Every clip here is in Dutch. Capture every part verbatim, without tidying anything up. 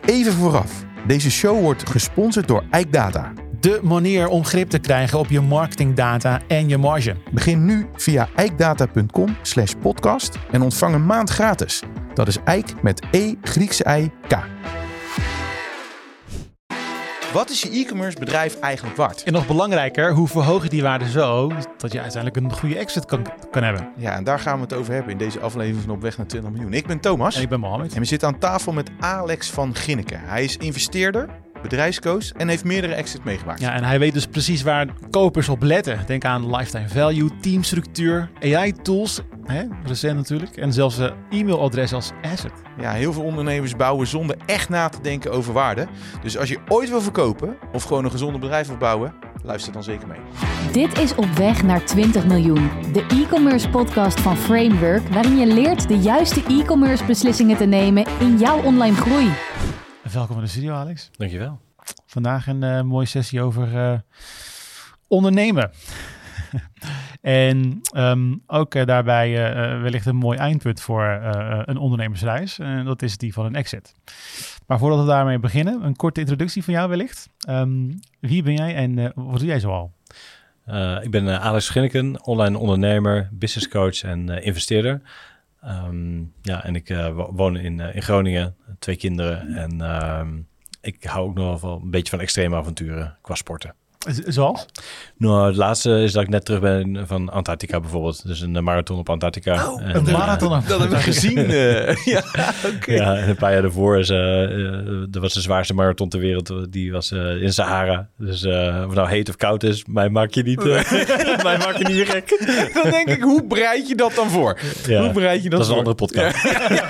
Even vooraf. Deze show wordt gesponsord door EikData. De manier om grip te krijgen op je marketingdata en je marge. Begin nu via eikdata.com slash podcast en ontvang een maand gratis. Dat is Eik met E Griekse I K. Wat is je e-commerce bedrijf eigenlijk waard? En nog belangrijker, hoe verhoog je die waarde zo dat je uiteindelijk een goede exit kan, kan hebben? Ja, en daar gaan we het over hebben in deze aflevering van Op weg naar twintig miljoen. Ik ben Thomas. En ik ben Mohammed. En we zitten aan tafel met Alex van Ginneken. Hij is investeerder, bedrijfscoach en heeft meerdere exits meegemaakt. Ja, en hij weet dus precies waar kopers op letten. Denk aan lifetime value, teamstructuur, A I-tools, hè, recent natuurlijk, en zelfs uh, e-mailadres als asset. Ja, heel veel ondernemers bouwen zonder echt na te denken over waarde. Dus als je ooit wil verkopen of gewoon een gezonde bedrijf wil bouwen, luister dan zeker mee. Dit is Op weg naar twintig miljoen, de e-commerce podcast van Framework, waarin je leert de juiste e-commerce beslissingen te nemen in jouw online groei. Welkom in de studio, Alex. Dankjewel. Vandaag een uh, mooie sessie over uh, ondernemen. en um, ook uh, daarbij uh, wellicht een mooi eindpunt voor uh, een ondernemersreis. En dat is die van een exit. Maar voordat we daarmee beginnen, een korte introductie van jou wellicht. Um, wie ben jij en uh, wat doe jij zoal? Uh, ik ben uh, Alex Ginneken, online ondernemer, business coach en uh, investeerder. Um, ja, en ik uh, woon in, uh, in Groningen, twee kinderen. En uh, ik hou ook nog wel een beetje van extreme avonturen qua sporten. Zoals? Nou, het laatste is dat ik net terug ben van Antarctica bijvoorbeeld. Dus een marathon op Antarctica. Oh, en, een marathon op uh, Dat heb ik gezien. Uh, ja, oké. Okay. Ja, en een paar jaar daarvoor is, uh, uh, dat was de zwaarste marathon ter wereld. Die was uh, in Sahara. Dus uh, of het nou heet of koud is, mij maak je niet, uh, mij maak je niet meer gek. Dan denk ik, hoe bereid je dat dan voor? Ja, hoe bereid je dat, dat is voor? een andere podcast.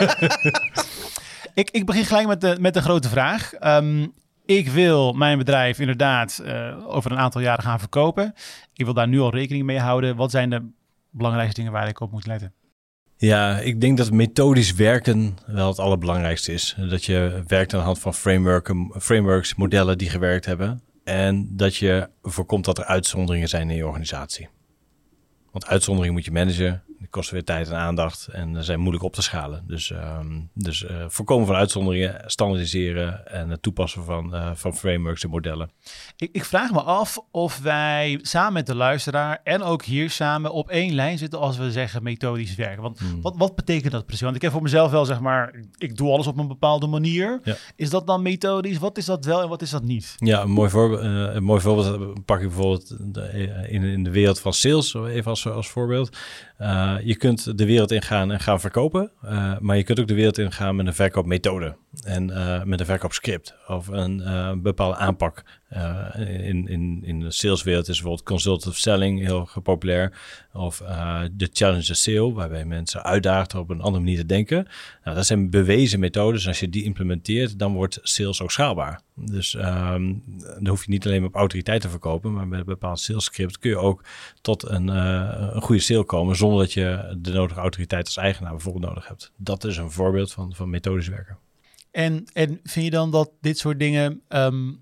Ja. ik, ik begin gelijk met de, met de grote vraag. Um, Ik wil mijn bedrijf inderdaad uh, over een aantal jaren gaan verkopen. Ik wil daar nu al rekening mee houden. Wat zijn de belangrijkste dingen waar ik op moet letten? Ja, ik denk dat methodisch werken wel het allerbelangrijkste is. Dat je werkt aan de hand van frameworken, frameworks, modellen die gewerkt hebben. En dat je voorkomt dat er uitzonderingen zijn in je organisatie. Want uitzonderingen moet je managen. Die kosten weer tijd en aandacht en zijn moeilijk op te schalen. Dus, um, dus uh, voorkomen van uitzonderingen, standaardiseren en het toepassen van, uh, van frameworks en modellen. Ik, ik vraag me af of wij samen met de luisteraar en ook hier samen op één lijn zitten als we zeggen methodisch werken. Want hmm. wat, wat betekent dat precies? Want ik heb voor mezelf wel zeg maar, ik doe alles op een bepaalde manier. Ja. Is dat dan methodisch? Wat is dat wel en wat is dat niet? Ja, een mooi voorbeeld, uh, een mooi voorbeeld pak ik bijvoorbeeld de, in, in de wereld van sales, even als, als voorbeeld. Uh, je kunt de wereld ingaan en gaan verkopen, uh, maar je kunt ook de wereld ingaan met een verkoopmethode en uh, met een verkoopscript of een uh, bepaalde aanpak. Uh, in, in, in de saleswereld is bijvoorbeeld consultative selling heel populair of uh, de challenge the sale, waarbij mensen uitdaagt op een andere manier te denken. Nou, dat zijn bewezen methodes en als je die implementeert, dan wordt sales ook schaalbaar. Dus um, dan hoef je niet alleen op autoriteit te verkopen, maar met een bepaald salescript kun je ook tot een, uh, een goede sale komen zonder dat je de nodige autoriteit als eigenaar bijvoorbeeld nodig hebt. Dat is een voorbeeld van, van methodisch werken. En, en vind je dan dat dit soort dingen, um,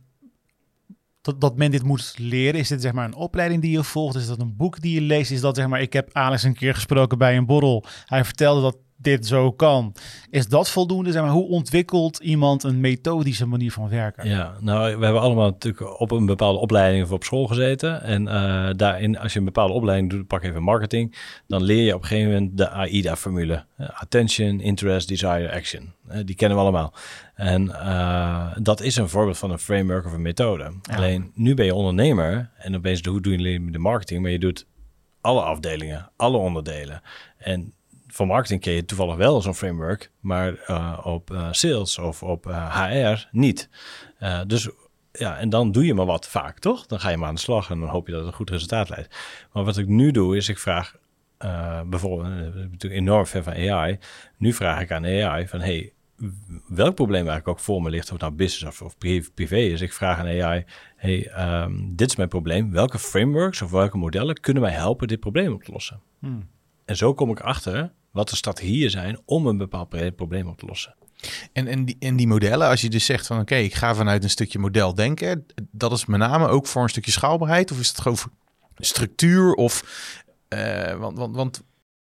dat, dat men dit moet leren? Is dit zeg maar een opleiding die je volgt? Is dat een boek die je leest? Is dat zeg maar, ik heb Alex een keer gesproken bij een borrel. Hij vertelde dat dit zo kan. Is dat voldoende? Zeg maar, hoe ontwikkelt iemand een methodische manier van werken? Ja, nou, we hebben allemaal natuurlijk op een bepaalde opleiding of op school gezeten. En uh, daarin, als je een bepaalde opleiding doet, pak even marketing, dan leer je op een gegeven moment de AIDA-formule. Uh, attention, interest, desire, action. Uh, die kennen we allemaal. En uh, dat is een voorbeeld van een framework of een methode. Ja. Alleen, nu ben je ondernemer en dan ben je, hoe doe je de marketing? Maar je doet alle afdelingen, alle onderdelen. En voor marketing ken je toevallig wel zo'n framework, maar uh, op uh, sales of op uh, H R niet. Uh, dus ja, en dan doe je maar wat vaak, toch? Dan ga je maar aan de slag en dan hoop je dat het een goed resultaat leidt. Maar wat ik nu doe, is ik vraag uh, bijvoorbeeld, ik ben natuurlijk enorm fan van A I. Nu vraag ik aan A I van, hey, welk probleem eigenlijk ook voor me ligt, of het nou business of, of privé is. Ik vraag aan A I, hey, um, dit is mijn probleem. Welke frameworks of welke modellen kunnen mij helpen dit probleem op te lossen? Hmm. En zo kom ik achter wat de strategieën zijn om een bepaald probleem op te lossen. En, en, die, en die modellen, als je dus zegt van oké, okay, ik ga vanuit een stukje model denken, dat is met name ook voor een stukje schaalbaarheid, of is het gewoon voor structuur of uh, want, want, want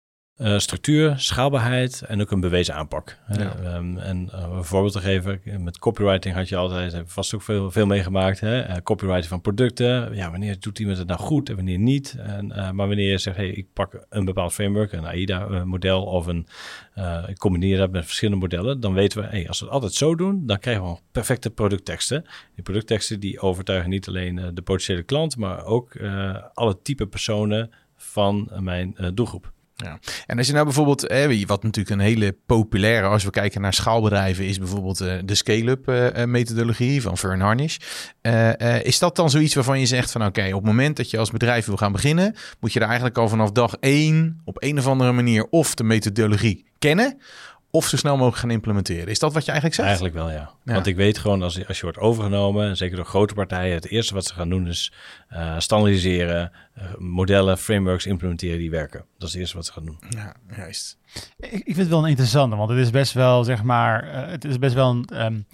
uh, structuur, schaalbaarheid en ook een bewezen aanpak. Ja. Uh, um, en uh, een voorbeeld te geven, met copywriting had je altijd, heb je vast ook veel, veel meegemaakt. Hè? Uh, copywriting van producten. Ja, wanneer doet iemand het nou goed en wanneer niet? En, uh, maar wanneer je zegt, hey, ik pak een bepaald framework, een AIDA-model of een, uh, ik combineer dat met verschillende modellen, dan weten we, hey, als we het altijd zo doen, dan krijgen we perfecte productteksten. Die productteksten die overtuigen niet alleen uh, de potentiële klant, maar ook uh, alle type personen van uh, mijn uh, doelgroep. Ja. En als je nou bijvoorbeeld, hè, wat natuurlijk een hele populaire, als we kijken naar schaalbedrijven, is bijvoorbeeld uh, de scale-up uh, methodologie van Verne Harnish. Uh, uh, is dat dan zoiets waarvan je zegt van oké, okay, op het moment dat je als bedrijf wil gaan beginnen, moet je er eigenlijk al vanaf dag één op een of andere manier of de methodologie kennen, of zo snel mogelijk gaan implementeren. Is dat wat je eigenlijk zegt? Eigenlijk wel, ja. ja. Want ik weet gewoon, als, als je wordt overgenomen, zeker door grote partijen, het eerste wat ze gaan doen is uh, standaardiseren, uh, modellen, frameworks implementeren die werken. Dat is het eerste wat ze gaan doen. Ja, juist. Ik, ik vind het wel een interessante, want het is best wel, zeg maar, uh, het is best wel een... Um,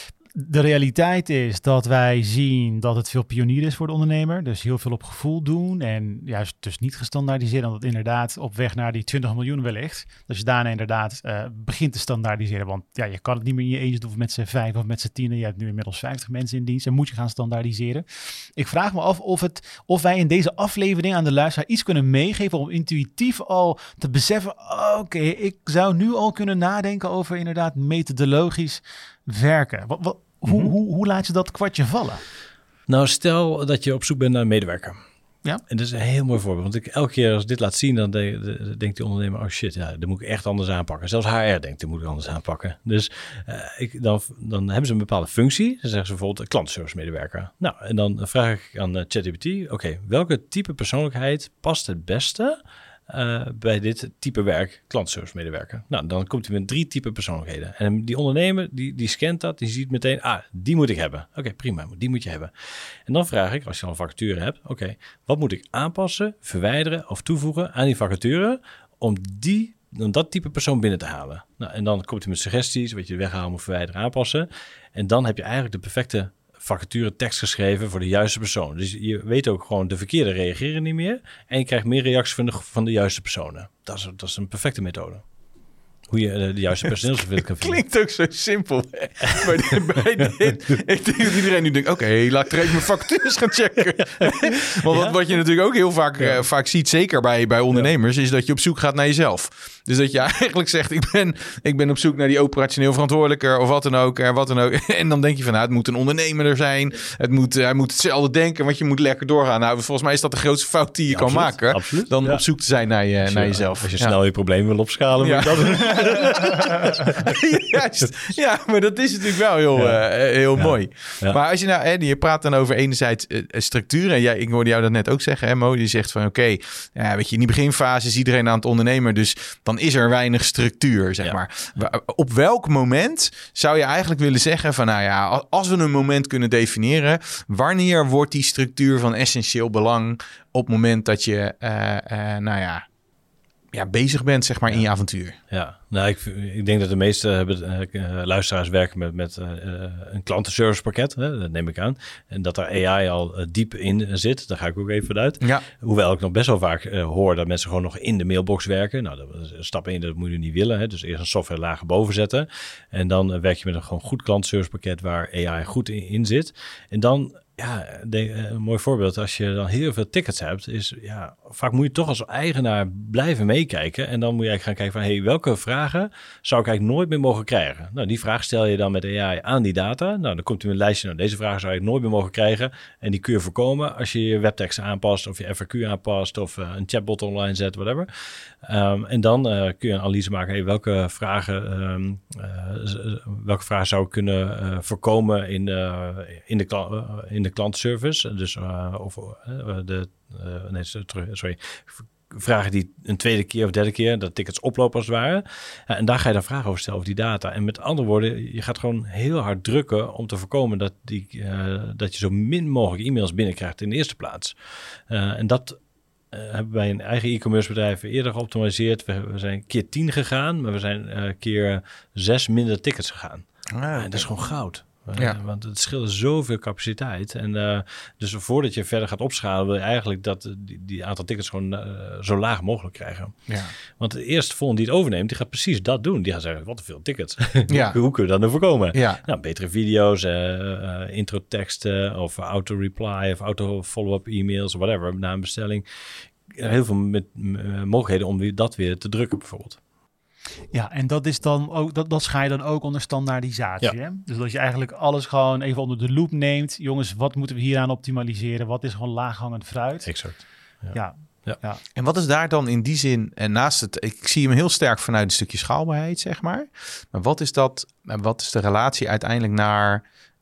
de realiteit is dat wij zien dat het veel pionier is voor de ondernemer. Dus heel veel op gevoel doen en juist dus niet gestandaardiseerd. Dat inderdaad op weg naar die twintig miljoen wellicht. Dus je daarna inderdaad uh, begint te standaardiseren. Want ja, je kan het niet meer in je eentje doen of met z'n vijf of met z'n tienen. Je hebt nu inmiddels vijftig mensen in dienst en moet je gaan standaardiseren. Ik vraag me af of, het, of wij in deze aflevering aan de luisteraar iets kunnen meegeven om intuïtief al te beseffen. Oké, okay, ik zou nu al kunnen nadenken over inderdaad methodologisch werken. Wat, wat, hoe, mm-hmm. hoe, hoe laat je dat kwartje vallen? Nou, stel dat je op zoek bent naar een medewerker. Ja. En dat is een heel mooi voorbeeld. Want ik, elke keer als ik dit laat zien, dan de, de, denkt die ondernemer, oh shit, ja, dat moet ik echt anders aanpakken. Zelfs H R denkt, dat moet ik anders aanpakken. Dus uh, ik, dan, dan hebben ze een bepaalde functie. Dan zeggen ze bijvoorbeeld klantenservice medewerker. Nou, en dan vraag ik aan uh, ChatGPT, oké, okay, welke type persoonlijkheid past het beste Uh, bij dit type werk, klantenservice medewerker. Nou, dan komt hij met drie type persoonlijkheden. En die ondernemer, die, die scant dat, die ziet meteen, ah, die moet ik hebben. Oké, okay, prima, die moet je hebben. En dan vraag ik, als je al een vacature hebt, oké, okay, wat moet ik aanpassen, verwijderen of toevoegen aan die vacature om die om dat type persoon binnen te halen? Nou, en dan komt hij met suggesties, wat je weghalen moet, verwijderen, aanpassen. En dan heb je eigenlijk de perfecte vacature tekst geschreven voor de juiste persoon. Dus je weet ook gewoon, de verkeerde reageren niet meer. En je krijgt meer reacties van de, van de juiste personen. Dat is, dat is een perfecte methode. Hoe je uh, de juiste personeelsverdeling kan vinden. Klinkt ook zo simpel. Maar bij dit, ik denk dat iedereen nu denkt, oké, okay, laat ik er even mijn vacatures gaan checken. Want ja? wat, wat je natuurlijk ook heel vaak, ja. uh, vaak ziet, zeker bij, bij ondernemers, ja. is dat je op zoek gaat naar jezelf. Dus dat je eigenlijk zegt, ik ben, ik ben op zoek naar die operationeel verantwoordelijker of wat dan ook. Er, wat dan ook. En dan denk je van, nou, het moet een ondernemer er zijn. Het moet, hij moet hetzelfde denken, want je moet lekker doorgaan. Nou, volgens mij is dat de grootste fout die je ja, kan absoluut, maken. Absoluut, dan ja. op zoek te zijn naar, je, je, naar jezelf. Als je snel ja. je probleem wil opschalen, moet ja. je dat doen. Juist. Ja, maar dat is natuurlijk wel heel, ja. uh, heel ja. mooi. Ja. Maar als je nou, hè, je praat dan over enerzijds uh, structuur. En jij, ik hoorde jou dat net ook zeggen, hè, Mo. Die zegt van, oké, okay, ja, weet je, in die beginfase is iedereen aan het ondernemen. Dus dan is er weinig structuur, zeg ja. maar. Op welk moment zou je eigenlijk willen zeggen van, nou ja, als we een moment kunnen definiëren, wanneer wordt die structuur van essentieel belang op het moment dat je, uh, uh, nou ja, ja, bezig bent, zeg maar, ja. in je avontuur? Ja, nou, ik, ik denk dat de meeste hebben, uh, luisteraars werken met, met uh, een klantenservice pakket, hè, dat neem ik aan. En dat er A I al uh, diep in zit, daar ga ik ook even vanuit. Ja. Hoewel ik nog best wel vaak uh, hoor dat mensen gewoon nog in de mailbox werken. Nou, dat is stap één, dat moet je niet willen. Hè. Dus eerst een software lager boven zetten. En dan uh, werk je met een gewoon goed klantenservice pakket waar A I goed in, in zit. En dan... Ja, de, een mooi voorbeeld. Als je dan heel veel tickets hebt, is ja, vaak moet je toch als eigenaar blijven meekijken. En dan moet je eigenlijk gaan kijken van, hey, welke vragen zou ik eigenlijk nooit meer mogen krijgen? Nou, die vraag stel je dan met A I aan die data. Nou, dan komt u een lijstje, nou, deze vragen zou je nooit meer mogen krijgen. En die kun je voorkomen als je je webteksten aanpast of je F A Q aanpast of uh, een chatbot online zet, whatever. Um, en dan uh, kun je een analyse maken, hey, welke vragen, um, uh, welke vragen zou ik kunnen uh, voorkomen in, uh, in de kla- uh, in de de klantenservice, dus uh, of uh, de uh, nee, sorry, vragen die een tweede keer of derde keer dat tickets oplopen als het ware. Ja, en daar ga je dan vragen over stellen over die data. En met andere woorden, je gaat gewoon heel hard drukken om te voorkomen dat die uh, dat je zo min mogelijk e-mails binnenkrijgt in de eerste plaats. Uh, en dat Uh, hebben wij een eigen e-commerce bedrijf eerder geoptimaliseerd. We, we zijn keer tien gegaan, maar we zijn uh, keer zes minder tickets gegaan. Ah, okay. En dat is gewoon goud. Ja. Uh, want het scheelt zoveel capaciteit. En uh, dus voordat je verder gaat opschalen, wil je eigenlijk dat die, die aantal tickets gewoon uh, zo laag mogelijk krijgen. Ja. Want de eerste volgende die het overneemt, die gaat precies dat doen. Die gaat zeggen, wat te veel tickets. Ja. Hoe kunnen we dat nou voorkomen? Ja. Nou, betere video's, uh, uh, intro-teksten of auto-reply of auto-follow-up e-mails of whatever, na een bestelling. Heel veel met, uh, mogelijkheden om dat weer te drukken bijvoorbeeld. Ja, en dat is dan ook, dat, dat schaai je dan ook onder standaardisatie. Ja. Hè? Dus dat je eigenlijk alles gewoon even onder de loep neemt. Jongens, wat moeten we hieraan optimaliseren? Wat is gewoon laaghangend fruit? Exact. Ja. Ja. Ja. Ja. En wat is daar dan in die zin, en naast het, ik zie hem heel sterk vanuit een stukje schaalbaarheid, zeg maar. Maar wat is dat, wat is de relatie uiteindelijk naar,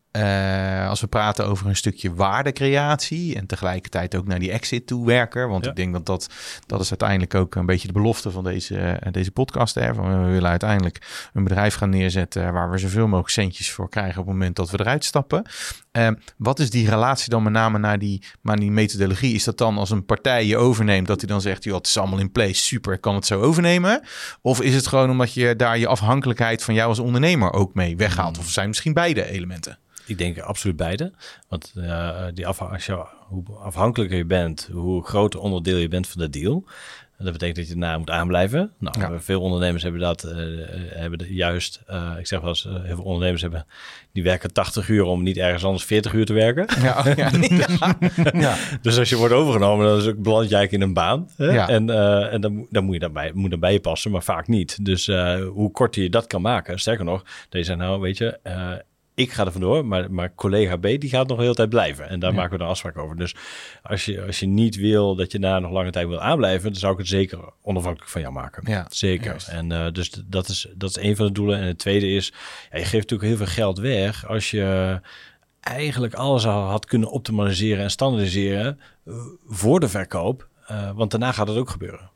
uh, als we praten over een stukje waardecreatie en tegelijkertijd ook naar die exit toe werken? Want ja. ik denk dat, dat dat is uiteindelijk ook een beetje de belofte van deze, uh, deze podcast. Hè? Van, we willen uiteindelijk een bedrijf gaan neerzetten waar we zoveel mogelijk centjes voor krijgen op het moment dat we eruit stappen. Uh, wat is die relatie dan met name naar die, naar die methodologie? Is dat dan als een partij je overneemt, dat hij dan zegt, joh, het is allemaal in place, super, ik kan het zo overnemen? Of is het gewoon omdat je daar je afhankelijkheid van jou als ondernemer ook mee weghaalt? Of zijn misschien beide elementen? Ik denk absoluut beide. Want uh, die af, als je, hoe afhankelijker je bent, hoe groter onderdeel je bent van de deal. Dat betekent dat je daarna moet aanblijven. Nou, ja. Veel ondernemers hebben dat uh, hebben de, juist. Uh, ik zeg wel eens, uh, heel veel ondernemers hebben die werken tachtig uur om niet ergens anders veertig uur te werken. Ja, ja. ja. ja. Dus als je wordt overgenomen, dan is ook beland je eigenlijk in een baan. Hè? Ja. En, uh, en dan, dan moet je daarbij, moet dan bij je passen, maar vaak niet. Dus uh, hoe korter je dat kan maken, sterker nog, dat je zegt, nou weet je, uh, ik ga er vandoor, maar, maar collega B die gaat nog de hele tijd blijven. En daar ja. maken we dan afspraak over. Dus als je, als je niet wil dat je daar nog lange tijd wil aanblijven, dan zou ik het zeker onafhankelijk van jou maken. Ja, zeker. Juist. En uh, dus dat is, dat is een van de doelen. En het tweede is, ja, je geeft natuurlijk heel veel geld weg als je eigenlijk alles al had kunnen optimaliseren en standaardiseren uh, voor de verkoop. Uh, want daarna gaat het ook gebeuren.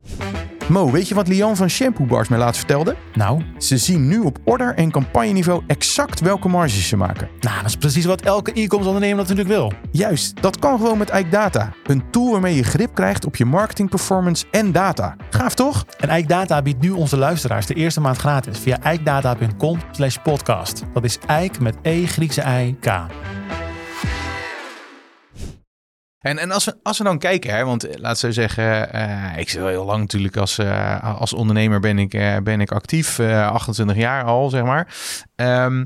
Mo, weet je wat Lian van Shampoo Bars mij laatst vertelde? Nou? Ze zien nu op order- en campagneniveau exact welke marges ze maken. Nou, dat is precies wat elke e-commerce ondernemer natuurlijk wil. Juist, dat kan gewoon met Eik Data. Een tool waarmee je grip krijgt op je marketing performance en data. Gaaf toch? En Eik Data biedt nu onze luisteraars de eerste maand gratis via eikdata.com slash podcast. Dat is Eik met E Griekse I K. En, en als, we, als we dan kijken, hè, want laat zo zeggen, uh, ik zit wel heel lang natuurlijk als, uh, als ondernemer ben ik, uh, ben ik actief, uh, achtentwintig jaar al, zeg maar. Um,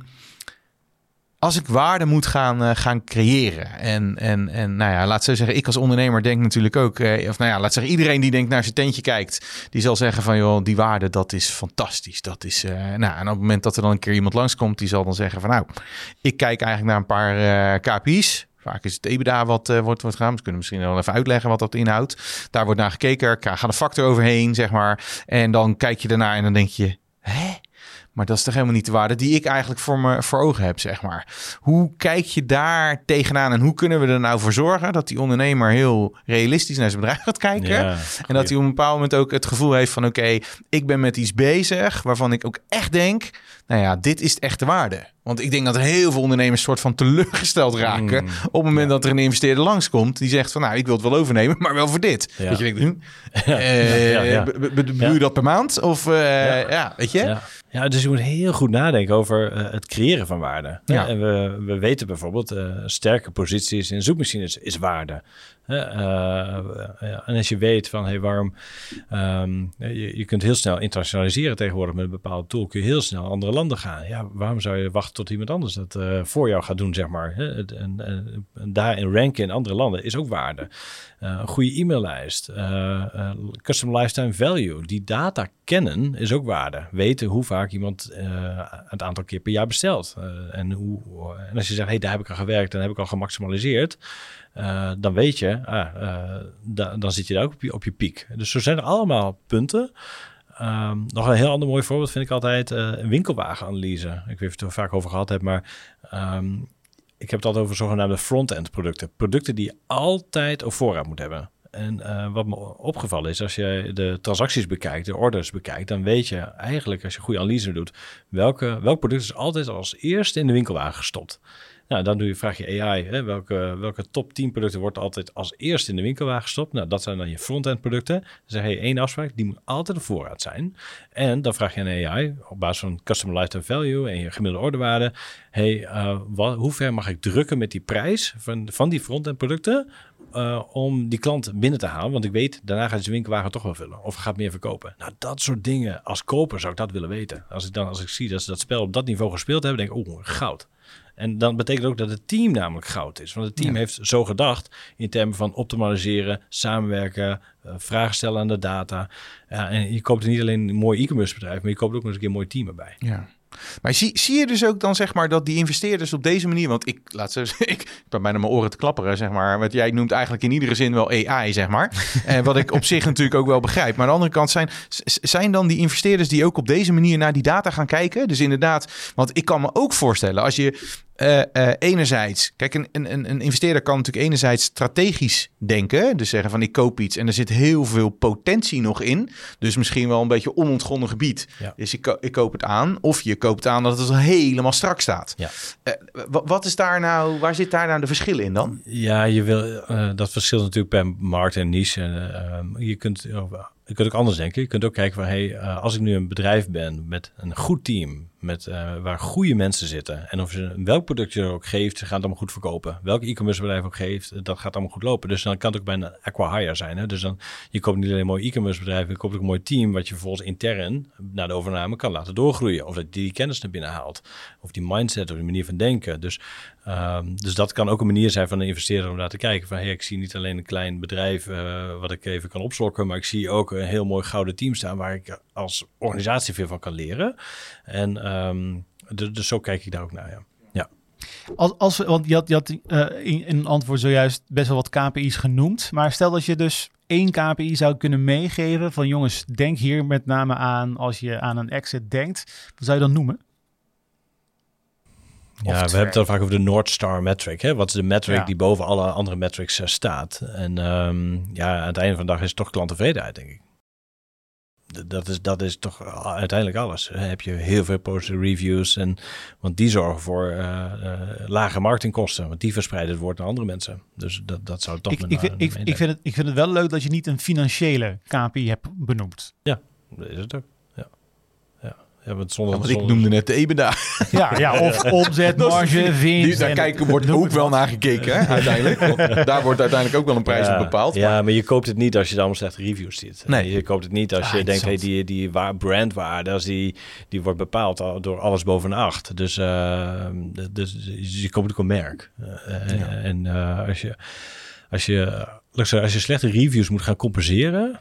als ik waarde moet gaan, uh, gaan creëren en, en, en nou ja, laat zo zeggen, ik als ondernemer denk natuurlijk ook, uh, of nou ja, laat zeggen, iedereen die denkt naar zijn tentje kijkt, die zal zeggen van, joh, die waarde, dat is fantastisch. Dat is, uh, nou, en op het moment dat er dan een keer iemand langskomt, die zal dan zeggen van, nou, ik kijk eigenlijk naar een paar uh, K P I's. Vaak is het EBITDA wat uh, wordt, wordt gedaan. We kunnen misschien wel even uitleggen wat dat inhoudt. Daar wordt naar gekeken. Ga de factor overheen, zeg maar. En dan kijk je ernaar en dan denk je, hè? Maar dat is toch helemaal niet de waarde die ik eigenlijk voor me voor ogen heb, zeg maar. Hoe kijk je daar tegenaan en hoe kunnen we er nou voor zorgen dat die ondernemer heel realistisch naar zijn bedrijf gaat kijken? Ja, en dat hij op een bepaald moment ook het gevoel heeft van, oké, okay, ik ben met iets bezig waarvan ik ook echt denk, nou ja, dit is de echte waarde. Want ik denk dat er heel veel ondernemers soort van teleurgesteld raken mm, op het moment ja. dat er een investeerder langskomt die zegt van, nou, ik wil het wel overnemen, maar wel voor dit. Ja. Dat je denkt, hm, ja. uh, ja, ja. bedoel ja. je dat per maand? Of uh, ja. ja, weet je? Ja. Ja, dus je moet heel goed nadenken over uh, het creëren van waarde. Ja. En we, we weten bijvoorbeeld, uh, sterke posities in zoekmachines is waarde. Uh, uh, ja. En als je weet van, hey, waarom... Um, je, je kunt heel snel internationaliseren tegenwoordig met een bepaalde tool. Kun je heel snel andere landen gaan. Ja, waarom zou je wachten tot iemand anders dat uh, voor jou gaat doen, zeg maar. En, en, en, en daarin ranken in andere landen is ook waarde. Uh, een goede e-maillijst. Uh, uh, custom lifetime value. Die data kennen is ook waarde. Weten hoe vaak iemand uh, het aantal keer per jaar bestelt. Uh, en, hoe, en als je zegt, hey, daar heb ik al gewerkt, dan heb ik al gemaximaliseerd. Uh, dan weet je, ah, uh, da, dan zit je daar ook op je, op je piek. Dus zo zijn er allemaal punten. Um, nog een heel ander mooi voorbeeld vind ik altijd uh, een winkelwagenanalyse. Ik weet niet of je het er vaak over gehad hebt, maar um, ik heb het altijd over zogenaamde front-end producten. Producten die je altijd op voorraad moet hebben. En uh, wat me opgevallen is, als je de transacties bekijkt, de orders bekijkt, dan weet je eigenlijk, als je goede analyse doet, welke, welk product is altijd als eerste in de winkelwagen gestopt. Nou, dan doe je, vraag je A I, hè, welke, welke top tien producten wordt altijd als eerste in de winkelwagen gestopt? Nou, dat zijn dan je front-end producten. Dan zeg je één afspraak, die moet altijd op voorraad zijn. En dan vraag je aan A I, op basis van customer lifetime value en je gemiddelde orderwaarde, hey, uh, wat, hoe ver mag ik drukken met die prijs van, van die front-end producten uh, om die klant binnen te halen? Want ik weet, daarna gaat de winkelwagen toch wel vullen of gaat meer verkopen. Nou, dat soort dingen, als koper zou ik dat willen weten. Als ik dan, als ik zie dat ze dat spel op dat niveau gespeeld hebben, denk ik, oh, goud. En dan betekent ook dat het team namelijk goud is. Want het team ja. heeft zo gedacht in termen van optimaliseren, samenwerken, uh, vragen stellen aan de data. Ja, en je koopt er niet alleen een mooi e-commerce bedrijf, maar je koopt ook nog eens een keer een mooi team erbij. Ja. Maar zie, zie je dus ook dan zeg maar dat die investeerders op deze manier, want ik laat ze, ik, ik ben bijna mijn oren te klapperen zeg maar, wat jij noemt eigenlijk in iedere zin wel A I zeg maar, en wat ik op zich natuurlijk ook wel begrijp. Maar aan de andere kant zijn, zijn dan die investeerders die ook op deze manier naar die data gaan kijken. Dus inderdaad, want ik kan me ook voorstellen als je Uh, uh, enerzijds, kijk, een, een, een investeerder kan natuurlijk enerzijds strategisch denken. Dus zeggen van ik koop iets en er zit heel veel potentie nog in. Dus misschien wel een beetje onontgonnen gebied. Ja. Dus ik, ik koop het aan. Of je koopt aan dat het al helemaal strak staat. Ja. Uh, w- wat is daar nou, waar zit daar nou de verschillen in dan? Ja, je wil, uh, dat verschilt natuurlijk per markt en niche. Uh, je kunt... Uh, Je kunt ook anders denken. Je kunt ook kijken van, hey, uh, als ik nu een bedrijf ben met een goed team, met uh, waar goede mensen zitten, en of je welk product je er ook geeft, ze gaan het allemaal goed verkopen. Welk e-commerce bedrijf ook geeft, dat gaat allemaal goed lopen. Dus dan kan het ook bij een acqui-hire zijn. Hè? Dus dan, je koopt niet alleen een mooi e-commerce bedrijf, je koopt ook een mooi team, wat je vervolgens intern na de overname kan laten doorgroeien. Of dat je die kennis naar binnen haalt. Of die mindset, of die manier van denken. Dus, um, dus dat kan ook een manier zijn van een investeerder om daar te kijken van, hey, ik zie niet alleen een klein bedrijf uh, wat ik even kan opslokken, maar ik zie ook een heel mooi gouden team staan waar ik als organisatie veel van kan leren. En um, dus, dus zo kijk ik daar ook naar, ja. ja. Als, als, want je had, je had uh, in, in een antwoord zojuist best wel wat K P I's genoemd. Maar stel dat je dus één K P I zou kunnen meegeven van jongens, denk hier met name aan als je aan een exit denkt. Wat zou je dan noemen? Ja, we hebben het al vaak over de North Star metric. Hè? Wat is de metric ja. die boven alle andere metrics uh, staat? En um, ja, aan het einde van de dag is het toch klanttevredenheid, denk ik. Dat is, dat is toch uiteindelijk alles. Heb je heel veel positieve reviews. En, want die zorgen voor uh, uh, lage marketingkosten. Want die verspreiden het woord naar andere mensen. Dus dat, dat zou toch... Ik, ik, vind, ik, ik, vind het, ik vind het wel leuk dat je niet een financiële K P I hebt benoemd. Ja, dat is het ook. Ja, ja. Ja, want zonder, ja, want zonder... ik noemde net de EBITDA. Ja, ja of omzet, marge, winst. Daar kijken, wordt ook wel naar gekeken, hè, uiteindelijk. Want daar wordt uiteindelijk ook wel een prijs ja, op bepaald. Ja, maar... maar je koopt het niet als je allemaal slechte reviews ziet. Nee. Je koopt het niet als je ja, denkt, hey, die, die brandwaarde, als die, die wordt bepaald door alles boven een acht. Dus, uh, dus je koopt ook een merk. Uh, ja. En uh, als je... Als je Als je slechte reviews moet gaan compenseren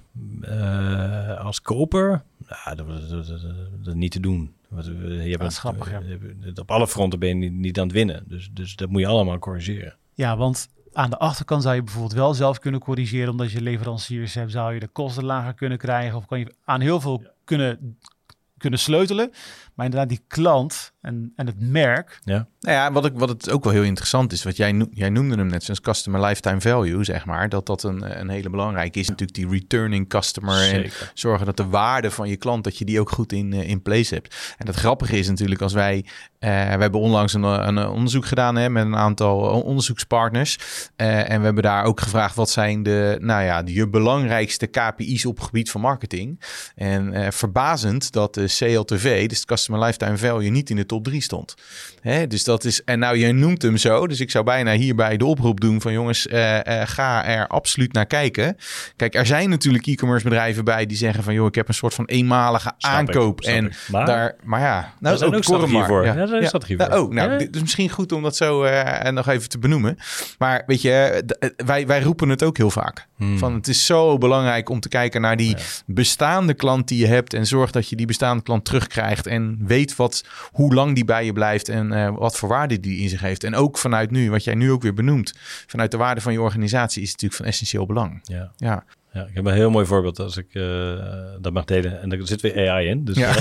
uh, als koper, nou, dat, dat, dat, dat, dat niet te doen. Je hebt dat is grappig, ja. Op alle fronten ben je niet, niet aan het winnen. Dus, dus dat moet je allemaal corrigeren. Ja, want aan de achterkant zou je bijvoorbeeld wel zelf kunnen corrigeren. Omdat je leveranciers hebt, zou je de kosten lager kunnen krijgen. Of kan je aan heel veel ja. kunnen, kunnen sleutelen. Maar inderdaad, die klant en, en het merk. Ja. Nou ja, wat, ik, wat het ook wel heel interessant is, wat jij, no- jij noemde hem net, zoals customer lifetime value, zeg maar. Dat dat een, een hele belangrijke is. Ja. Natuurlijk die returning customer. Zeker. En zorgen dat de waarde van je klant, dat je die ook goed in, in place hebt. En het grappige is natuurlijk als wij, uh, we hebben onlangs een, een onderzoek gedaan hè, met een aantal onderzoekspartners. Uh, en we hebben daar ook gevraagd, wat zijn de, nou ja, de je belangrijkste K P I's op het gebied van marketing. En uh, verbazend dat de C L T V, dus de customer lifetime value, niet in de top drie stond. Hè, dus dat is, en nou, jij noemt hem zo, dus ik zou bijna hierbij de oproep doen van jongens, uh, uh, ga er absoluut naar kijken. Kijk, er zijn natuurlijk e-commerce bedrijven bij die zeggen van joh, ik heb een soort van eenmalige snap aankoop. Ik, en maar, daar, maar ja, nou, daar zijn ook strategie voor. Ja, ja, daar is ja. strategie nou, voor. oh, nou, ja. dit is misschien goed om dat zo uh, nog even te benoemen. Maar weet je, d- wij, wij roepen het ook heel vaak. Hmm. Van het is zo belangrijk om te kijken naar die ja. bestaande klant die je hebt en zorg dat je die bestaande klant terugkrijgt en weet wat, hoe lang die bij je blijft en uh, wat voor waarde die in zich heeft. En ook vanuit nu, wat jij nu ook weer benoemt, vanuit de waarde van je organisatie is het natuurlijk van essentieel belang. Ja. Ja. Ja, ik heb een heel mooi voorbeeld als ik uh, dat mag delen. En er zit weer A I in. Dus, ja.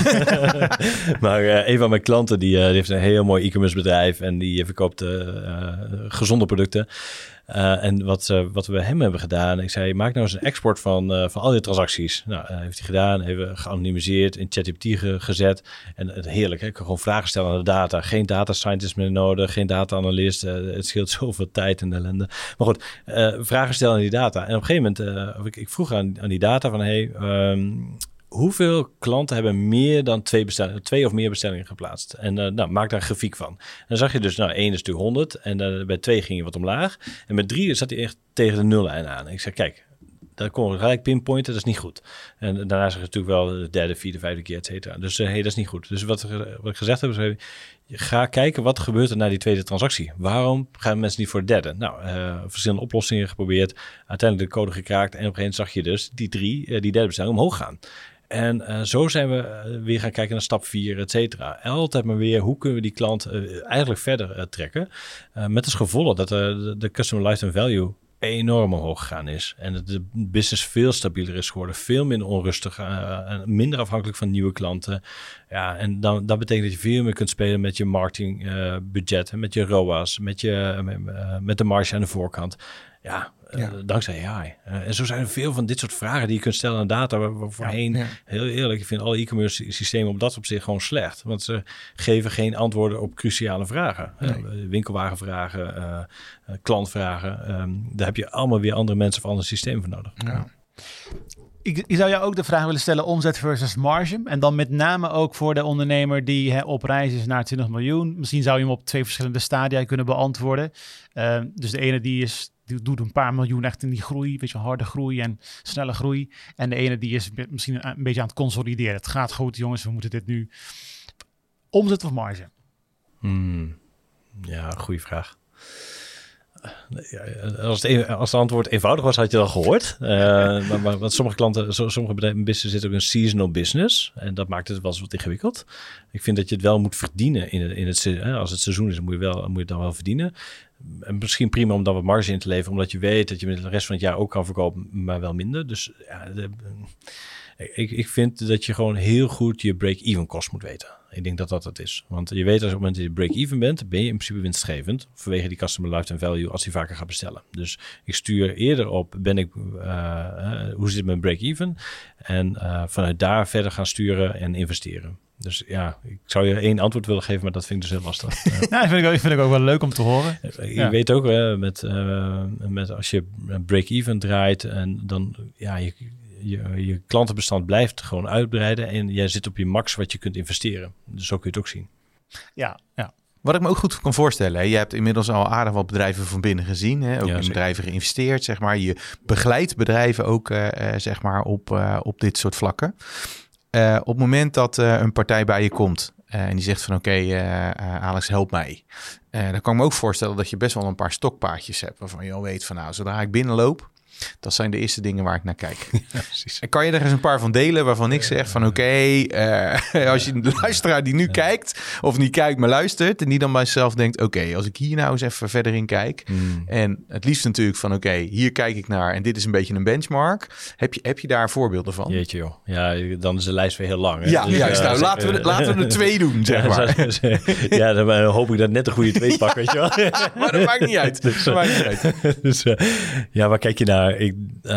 maar uh, een van mijn klanten die, uh, die heeft een heel mooi e-commerce bedrijf en die verkoopt uh, uh, gezonde producten. Uh, en wat, uh, wat we hem hebben gedaan, ik zei, maak nou eens een export van, uh, van al die transacties. Nou, uh, heeft hij gedaan, hebben we geanonimiseerd, in ChatGPT ge- gezet. En het heerlijk, hè? Ik kan gewoon vragen stellen aan de data. Geen data scientist meer nodig, geen data analyst. Uh, het scheelt zoveel tijd en ellende. Maar goed, uh, vragen stellen aan die data. En op een gegeven moment, uh, ik, ik vroeg aan, aan die data van, hey, um, hoeveel klanten hebben meer dan twee, bestellingen, twee of meer bestellingen geplaatst? En uh, nou, maak daar een grafiek van. En dan zag je dus, nou, één is natuurlijk honderd. En uh, bij twee ging je wat omlaag. En bij drie zat hij echt tegen de nullijn aan. En ik zei, kijk, daar kon ik gelijk pinpointen, dat is niet goed. En daarna zag je natuurlijk wel de derde, vierde, vijfde keer, et cetera. Dus uh, hey, dat is niet goed. Dus wat, wat ik gezegd heb, is, ga kijken wat gebeurt er na die tweede transactie. Waarom gaan mensen niet voor de derde? Nou, uh, verschillende oplossingen geprobeerd. Uiteindelijk de code gekraakt. En op een gegeven moment zag je dus die drie, uh, die derde bestelling omhoog gaan. En uh, zo zijn we uh, weer gaan kijken naar stap vier, et cetera. Altijd maar weer, hoe kunnen we die klant uh, eigenlijk verder uh, trekken? Uh, met als gevolg dat uh, de, de customer lifetime value enorm omhoog gegaan is. En dat de business veel stabieler is geworden. Veel minder onrustig. Uh, en minder afhankelijk van nieuwe klanten. Ja, en dan, dat betekent dat je veel meer kunt spelen met je marketing uh, budget. Met je R O A S. Met, je, uh, met de marge aan de voorkant. Ja, uh, ja. dankzij A I. Uh, en zo zijn er veel van dit soort vragen die je kunt stellen aan data. Waar, waar voorheen, ja, ja. heel eerlijk, ik vind alle e-commerce systemen op dat opzicht gewoon slecht. Want ze geven geen antwoorden op cruciale vragen. Nee. Uh, winkelwagenvragen, uh, uh, klantvragen. Um, daar heb je allemaal weer andere mensen of andere systemen voor nodig. Ja. Ik, ik zou jou ook de vraag willen stellen, omzet versus marge. En dan met name ook voor de ondernemer die hè, op reis is naar twintig miljoen. Misschien zou je hem op twee verschillende stadia kunnen beantwoorden. Uh, dus de ene die is... die doet een paar miljoen echt in die groei, weet je, harde groei en snelle groei. En de ene die is misschien een beetje aan het consolideren. Het gaat goed, jongens, we moeten dit nu. Omzet of marge? Hmm. Ja, goede vraag. Ja, als, het, als het antwoord eenvoudig was, had je dat al gehoord. Uh, maar, maar want sommige klanten, sommige bedrijven, business zit ook een seasonal business. En dat maakt het wel eens wat ingewikkeld. Ik vind dat je het wel moet verdienen in het, in het als het seizoen is, dan moet je, wel, moet je het dan wel verdienen. En misschien prima om dan wat marge in te leveren, omdat je weet dat je met de rest van het jaar ook kan verkopen, maar wel minder. Dus ja, de, ik, ik vind dat je gewoon heel goed je break-even kost moet weten. Ik denk dat dat het is. Want je weet als op het moment dat je break-even bent, ben je in principe winstgevend vanwege die customer lifetime value als hij vaker gaat bestellen. Dus ik stuur eerder op, ben ik, uh, uh, hoe zit het met break-even? En uh, vanuit daar verder gaan sturen en investeren. Dus ja, ik zou je één antwoord willen geven, maar dat vind ik dus heel lastig. Uh, nou, dat vind ik, ook, vind ik ook wel leuk om te horen. Je ja. weet ook, uh, met, uh, met als je break-even draait en dan, ja, je... Je, je klantenbestand blijft gewoon uitbreiden en jij zit op je max wat je kunt investeren. Dus zo kun je het ook zien. Ja, ja. Wat ik me ook goed kan voorstellen, hè? Je hebt inmiddels al aardig wat bedrijven van binnen gezien, hè? Ook ja, in bedrijven geïnvesteerd, zeg maar. Je begeleidt bedrijven ook, uh, zeg maar, op, uh, op dit soort vlakken. Uh, op het moment dat uh, een partij bij je komt uh, en die zegt van oké, okay, uh, uh, Alex, help mij. Uh, dan kan ik me ook voorstellen dat je best wel een paar stokpaardjes hebt waarvan je al weet van nou, zodra ik binnenloop, dat zijn de eerste dingen waar ik naar kijk. Ja, en kan je er eens een paar van delen waarvan ik zeg van oké, okay, uh, als je een luisteraar die nu ja. kijkt of niet kijkt, maar luistert en die dan bij zichzelf denkt oké, okay, als ik hier nou eens even verder in kijk mm. en het liefst natuurlijk van oké, okay, hier kijk ik naar en dit is een beetje een benchmark. Heb je, heb je daar voorbeelden van? Jeetje joh. Ja, dan is de lijst weer heel lang. Hè? Ja, dus, juist. Uh, nou, laten, we, laten we er twee doen, zeg maar. Ja, ja, dan hoop ik dat net een goede twee pak, weet je wel. Maar dat maakt niet uit. Dus, dat maakt niet uit. Dus, uh, ja, waar kijk je naar? Ik,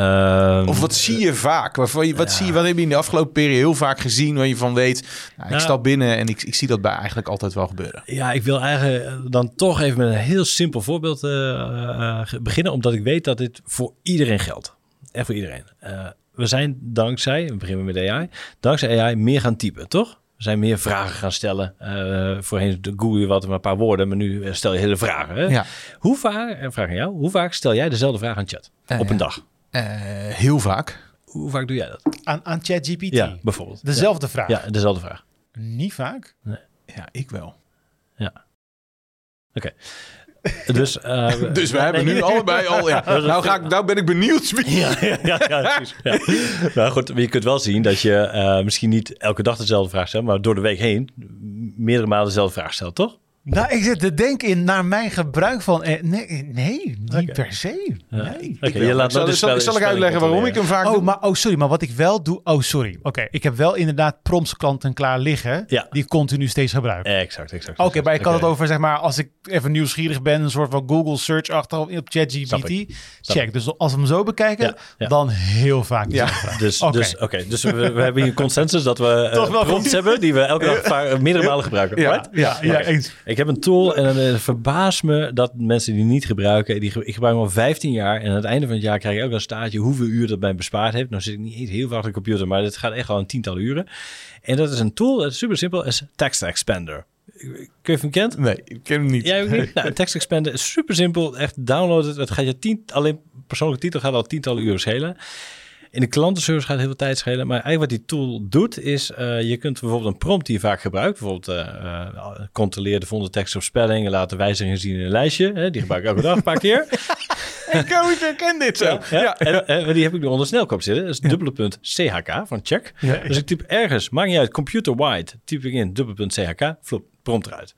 uh, of wat zie je vaak? Wat, wat, ja. zie je, wat heb je in de afgelopen periode heel vaak gezien waar je van weet, nou, ik nou, stap binnen en ik, ik zie dat bij eigenlijk altijd wel gebeuren. Ja, ik wil eigenlijk dan toch even met een heel simpel voorbeeld uh, uh, beginnen, omdat ik weet dat dit voor iedereen geldt. Echt voor iedereen. Uh, we zijn dankzij, we beginnen met A I, dankzij A I meer gaan typen, toch? We zijn meer vragen gaan stellen. Uh, voorheen google je wat met een paar woorden, maar nu stel je hele vragen. Hè? Ja. Hoe vaak, en vraag aan jou, hoe vaak stel jij dezelfde vraag aan chat uh, op een dag? Uh, heel vaak. Hoe vaak doe jij dat? Aan, aan ChatGPT? Ja, bijvoorbeeld. Dezelfde ja. vraag? Ja, dezelfde vraag. Niet vaak? Nee. Ja, ik wel. Ja. Oké. Okay. Dus, uh, dus we hebben nu allebei al... Ja, nou, ga ik, nou ben ik benieuwd. Ja, ja, ja, ja, ja. Nou goed, je kunt wel zien dat je uh, misschien niet elke dag dezelfde vraag stelt, maar door de week heen meerdere malen dezelfde vraag stelt, toch? Nou, ik zit te denken in naar mijn gebruik van... Eh, nee, nee, niet okay. per se. Ja. Nee. Okay, je laat zal, zal, zal ik uitleggen waarom ik hem vaak oh, doe? maar, oh, sorry, maar wat ik wel doe... Oh, sorry. Oké, okay, ik heb wel inderdaad prompts klanten klaar liggen... Ja. die ik continu steeds gebruik. Exact, exact. Oké, okay, maar ik had okay. het over, zeg maar... als ik even nieuwsgierig ben... een soort van Google search achter op ChatGPT. Check. Dus als we hem zo bekijken... Ja, ja. dan heel vaak ja. Dus, okay. dus, okay. dus we, we hebben hier consensus... dat we uh, prompts hebben... die we elke dag vaar, meerdere malen gebruiken. Ja, right? ja, ja, okay. eens. Ik heb een tool en het uh, verbaast me... dat mensen die niet gebruiken... Die, ik gebruik hem al vijftien jaar... en aan het einde van het jaar krijg ik ook een staartje... hoeveel uur dat mij bespaard heeft. Nou zit ik niet heel vaak op de computer... maar het gaat echt al een tiental uren. En dat is een tool, dat is super simpel... is Text Expander. Kun je hem kent? Nee, ik ken hem niet. Jij ook niet? Nou, Text Expander is super simpel. Echt download het. Het gaat je tien, alleen persoonlijke titel gaat al tientallen uren schelen. In de klantenservice gaat heel veel tijd schelen. Maar eigenlijk wat die tool doet is... Uh, je kunt bijvoorbeeld een prompt die je vaak gebruikt... bijvoorbeeld uh, uh, controleer de vonden tekst op spelling... en laat de wijzigingen zien in een lijstje. Hè, die gebruik ik elke dag een paar keer. Ik herken dit zo. Ja, ja. ja. En, en die heb ik nu onder snelkop zitten. Dat is ja. dubbele punt C H K van check. Ja, ja. Dus ik typ ergens, maakt niet uit, computer-wide... typ ik in dubbele punt C H K, flop, prompt eruit.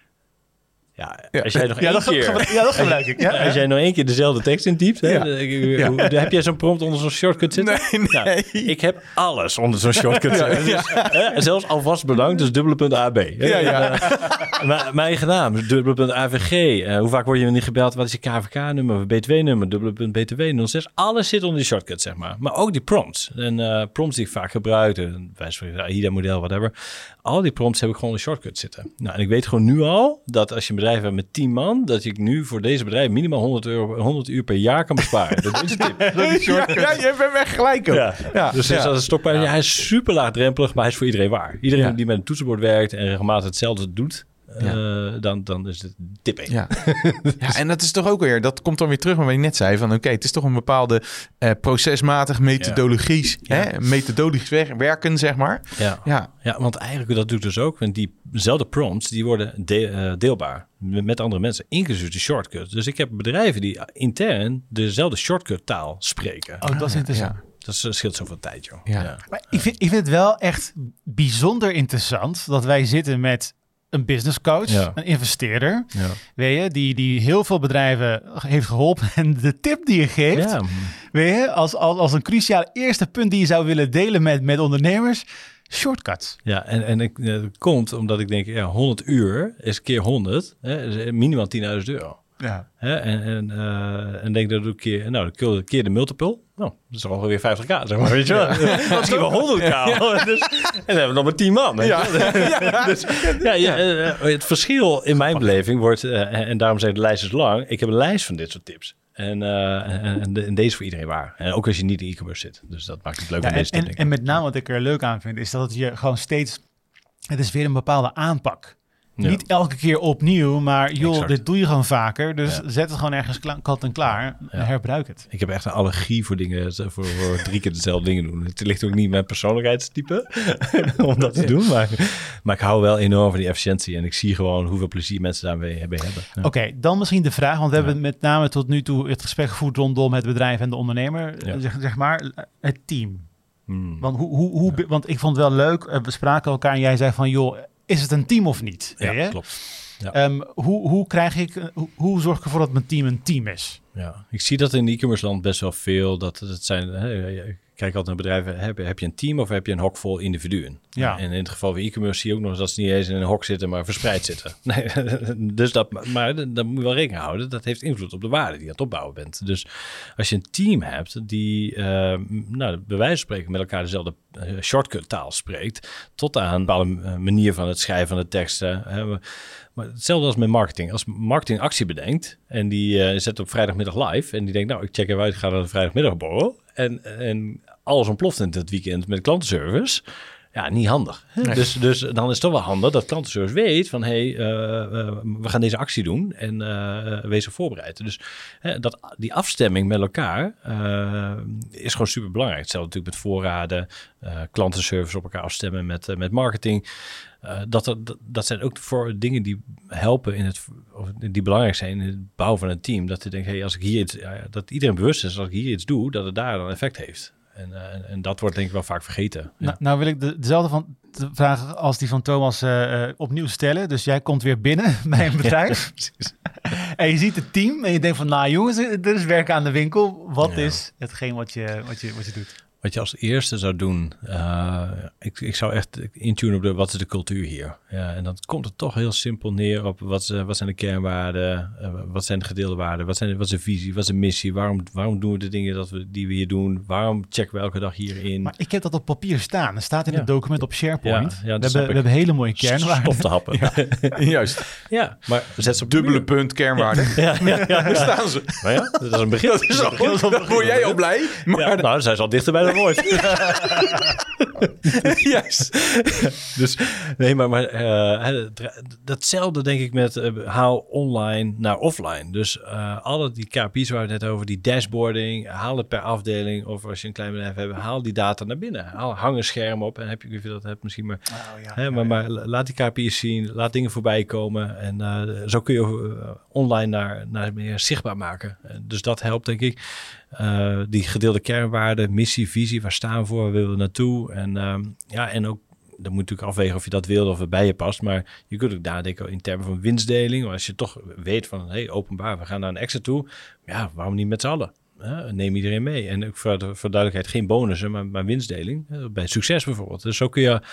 Ja, ja, als jij nog ja, één dat keer... Gebruik, ja, dat gebruik ik. Ja, als ja. jij nog één keer dezelfde tekst intypt... Ja. Hè, ja. hoe, heb jij zo'n prompt onder zo'n shortcut zitten? Nee, nee. Nou, ik heb alles onder zo'n shortcut zitten. Ja, ja. Dus, hè, zelfs alvast bedankt, dus dubbele punt A B. Ja, ja. Uh, mijn naam, dubbele punt A V G. Uh, hoe vaak word je niet gebeld? Wat is je K V K-nummer? B twee nummer, dubbele punt B T W nul zes. Alles zit onder die shortcut, zeg maar. Maar ook die prompts. En uh, prompts die ik vaak gebruik, wijs van A I D A-model, whatever. Al die prompts heb ik gewoon in de shortcut zitten. Nou, en ik weet gewoon nu al dat als je een bedrijf hebt met tien man, dat ik nu voor deze bedrijf minimaal honderd, euro, honderd uur per jaar kan besparen. Dat is de tip. Dat is ja, ja, je bent echt gelijk ook. Ja. Ja. Dus ja. als een stokpijn, ja. hij is super laagdrempelig, maar hij is voor iedereen waar. Iedereen ja. die met een toetsenbord werkt en regelmatig hetzelfde doet, ja. uh, dan, dan is het tip één. Ja. ja, en dat is toch ook weer, dat komt dan weer terug met wat je net zei, van oké, okay, het is toch een bepaalde uh, procesmatig methodologisch, ja. hè, methodologisch werken, zeg maar. Ja. Ja. ja, want eigenlijk dat doet dus ook, want diezelfde prompts, die worden de, uh, deelbaar met andere mensen, inclusief de shortcut. Dus ik heb bedrijven die intern dezelfde shortcut taal spreken. Oh, dat is interessant. Ja. Dat scheelt zoveel tijd, joh. Ja. Ja. Maar ik vind, ik vind het wel echt bijzonder interessant dat wij zitten met een business coach, ja. een investeerder, ja. weet je, die, die heel veel bedrijven heeft geholpen. En de tip die je geeft, ja. weet je, als, als, als een cruciaal eerste punt die je zou willen delen met, met ondernemers, shortcuts. Ja, en, en ik, uh, het komt omdat ik denk, ja, honderd uur is keer honderd, hè, minimaal tienduizend euro. Ja. Hè, en, en, uh, en denk dat ik keer, nou, een keer de multiple. Nou, dat is ongeveer vijftig k, zeg maar, weet je wel. Ja. Misschien wel honderd k. Ja. Dus, en dan hebben we nog maar tien man. Ja. Ja. Dus, ja, ja, uh, het verschil in mijn beleving wordt, uh, en daarom zeg ik de lijst is lang, ik heb een lijst van dit soort tips. En, uh, en, en, de, en deze is voor iedereen waar. En ook als je niet in e-commerce zit. Dus dat maakt het leuk ja, om deze en, te en, en met name wat ik er leuk aan vind, is dat het je gewoon steeds, het is weer een bepaalde aanpak. Ja. Niet elke keer opnieuw, maar joh, exact. Dit doe je gewoon vaker. Dus ja. zet het gewoon ergens kla- kant en klaar en ja. herbruik het. Ik heb echt een allergie voor dingen, voor, voor drie keer dezelfde dingen doen. Het ligt ook niet in mijn persoonlijkheidstype om dat te doen. Maar, maar ik hou wel enorm van die efficiëntie. En ik zie gewoon hoeveel plezier mensen daarmee hebben. Ja. Oké, okay, dan misschien de vraag. Want we ja. hebben met name tot nu toe het gesprek gevoerd rondom het bedrijf en de ondernemer. Ja. Zeg, zeg maar, het team. Hmm. Want, hoe, hoe, hoe, ja. want ik vond het wel leuk. We spraken elkaar en jij zei van joh, is het een team of niet? Ja, ja? klopt. Ja. Um, hoe, hoe krijg ik, hoe, hoe zorg ik ervoor dat mijn team een team is? Ja, ik zie dat in e-commerce land best wel veel. Dat het zijn, hè, kijk altijd naar bedrijven, heb, heb je een team of heb je een hok vol individuen? Ja. En in het geval van e-commerce zie je ook nog eens dat ze niet eens in een hok zitten, maar verspreid zitten. Nee, dus dat, maar daar moet je wel rekening houden. Dat heeft invloed op de waarde die je aan het opbouwen bent. Dus als je een team hebt die, uh, nou, bij wijze van spreken met elkaar dezelfde uh, shortcut taal spreekt, tot aan een bepaalde manier van het schrijven van de teksten. Hè, maar hetzelfde als met marketing. Als marketing actie bedenkt en die uh, zet op vrijdagmiddag live en die denkt, nou, ik check even uit, ik ga naar de vrijdagmiddagborrel. En, en alles ontploft in het weekend met klantenservice. Ja, niet handig. Nee. Dus, dus dan is het toch wel handig dat klantenservice weet van, hé, hey, uh, uh, we gaan deze actie doen en uh, wees er voorbereid. Dus uh, dat, die afstemming met elkaar uh, is gewoon super belangrijk. Hetzelfde natuurlijk met voorraden, uh, klantenservice op elkaar afstemmen met, uh, met marketing. Uh, dat, dat, dat zijn ook voor dingen die helpen in het, of die belangrijk zijn in het bouwen van een team. Dat je denkt, hey, als ik hier iets, ja, dat iedereen bewust is als ik hier iets doe, dat het daar dan effect heeft. En, uh, en, en dat wordt denk ik wel vaak vergeten. Nou, ja. nou wil ik de, dezelfde van de vraag als die van Thomas uh, uh, opnieuw stellen. Dus jij komt weer binnen bij een bedrijf. Ja, en je ziet het team en je denkt van, nou jongens, er is werk aan de winkel. Wat ja. is hetgeen wat je, wat, je, wat je doet? Wat je als eerste zou doen, uh, ik, ik zou echt intunen op de, wat is de cultuur hier? Ja, en dan komt het toch heel simpel neer op wat, uh, wat zijn de kernwaarden, uh, wat zijn de gedeelde waarden, wat, zijn, wat is de visie, wat is de missie, waarom, waarom doen we de dingen dat we, die we hier doen, waarom checken we elke dag hierin? Maar ik heb dat op papier staan, er staat in ja. het document op SharePoint. Ja, ja, we, hebben, we hebben hele mooie kernwaarden. Stof te happen. Ja. Juist. Ja, maar zet ze op dubbele punt kernwaarden. Ja, ja, ja, ja. Daar staan ze. Maar ja, dat is een begin. Dat is al goed, dan word jij al blij. Maar ja, nou, dan zijn ze al dichter bij de woord. Yes. Dus nee, maar, maar uh, datzelfde denk ik met uh, haal online naar offline. Dus uh, alle die K P I's waar we het net over, die dashboarding, haal het per afdeling of als je een klein bedrijf hebt, haal die data naar binnen. Haal, hang een scherm op en heb je, ik weet dat hebt misschien maar, oh, ja, hè, maar, ja, ja. maar laat die K P I's zien, laat dingen voorbij komen en uh, zo kun je uh, online naar, naar meer zichtbaar maken. Uh, dus dat helpt denk ik. Uh, die gedeelde kernwaarden, missie, visie, waar staan we voor, waar willen we naartoe? En um, ja, en ook, dan moet je natuurlijk afwegen of je dat wil of het bij je past. Maar je kunt ook nadenken in termen van winstdeling. Als je toch weet van, hey, openbaar, we gaan naar een exit toe. Ja, waarom niet met z'n allen? Uh, neem iedereen mee. En ook voor, voor duidelijkheid, geen bonussen, maar, maar winstdeling. Uh, bij succes bijvoorbeeld. Dus zo kun je...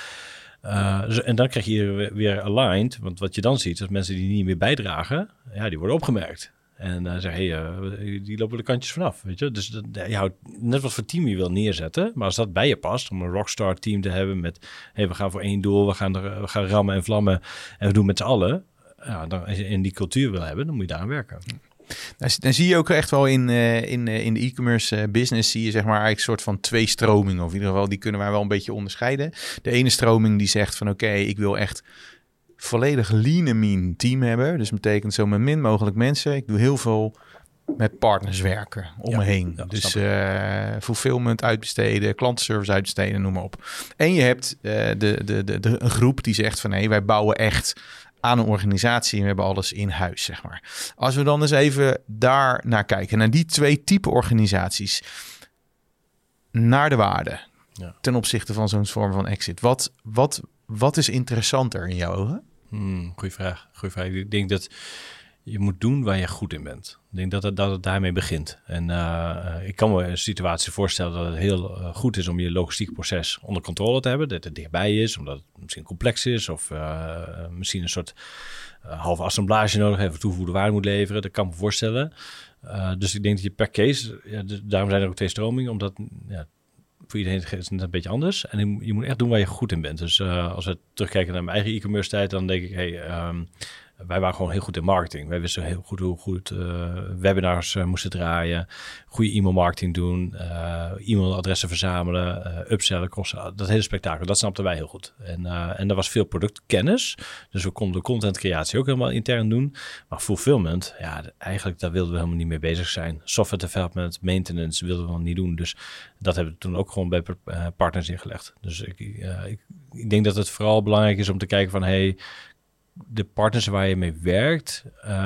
Uh, en dan krijg je weer aligned. Want wat je dan ziet, is mensen die niet meer bijdragen, ja, die worden opgemerkt. En uh, zeg, hey, uh, die lopen de kantjes vanaf, weet je. Dus dat, je houdt net wat voor team je wil neerzetten. Maar als dat bij je past, om een rockstar team te hebben met... hey, we gaan voor één doel, we gaan, er, we gaan rammen en vlammen en we doen met z'n allen. Ja, dan, als je in die cultuur wil hebben, dan moet je daaraan werken. Dan, dan zie je ook echt wel in, uh, in, uh, in de e-commerce uh, business... zie je zeg maar eigenlijk een soort van twee stromingen. Of in ieder geval, die kunnen wij wel een beetje onderscheiden. De ene stroming die zegt van oké, okay, ik wil echt... volledig lean en mean team hebben. Dus dat betekent zo met min mogelijk mensen. Ik doe heel veel met partners werken om ja, me heen. Ja, dus uh, fulfillment uitbesteden, klantenservice uitbesteden, noem maar op. En je hebt uh, de, de, de, de, een groep die zegt van... nee, wij bouwen echt aan een organisatie en we hebben alles in huis, zeg maar. Als we dan eens even daar naar kijken, naar die twee type organisaties, naar de waarde ja. ten opzichte van zo'n vorm van exit. Wat, wat, wat is interessanter in jouw ogen? Hmm, goeie vraag. Goeie vraag. Ik denk dat je moet doen waar je goed in bent. Ik denk dat het, dat het daarmee begint. En uh, ik kan me een situatie voorstellen dat het heel uh, goed is om je logistiek proces onder controle te hebben. Dat het dichtbij is, omdat het misschien complex is of uh, misschien een soort uh, halve assemblage nodig heeft, toegevoegde waarde moet leveren. Dat kan ik me voorstellen. Uh, dus ik denk dat je per case, ja, dus daarom zijn er ook twee stromingen, omdat ja, voor iedereen is het net een beetje anders. En je moet echt doen waar je goed in bent. Dus uh, als we terugkijken naar mijn eigen e-commerce tijd, dan denk ik, hey, um, wij waren gewoon heel goed in marketing. Wij wisten heel goed hoe goed uh, webinars uh, moesten draaien, goede e-mailmarketing doen, uh, e-mailadressen verzamelen, uh, upsellen, kosten. Dat hele spektakel, dat snapten wij heel goed. En, uh, en er was veel productkennis. Dus we konden de contentcreatie ook helemaal intern doen. Maar fulfillment, ja, eigenlijk daar wilden we helemaal niet mee bezig zijn. Software development, maintenance wilden we nog niet doen. Dus dat hebben we toen ook gewoon bij partners ingelegd. Dus ik, uh, ik, ik denk dat het vooral belangrijk is om te kijken van, hey, de partners waar je mee werkt,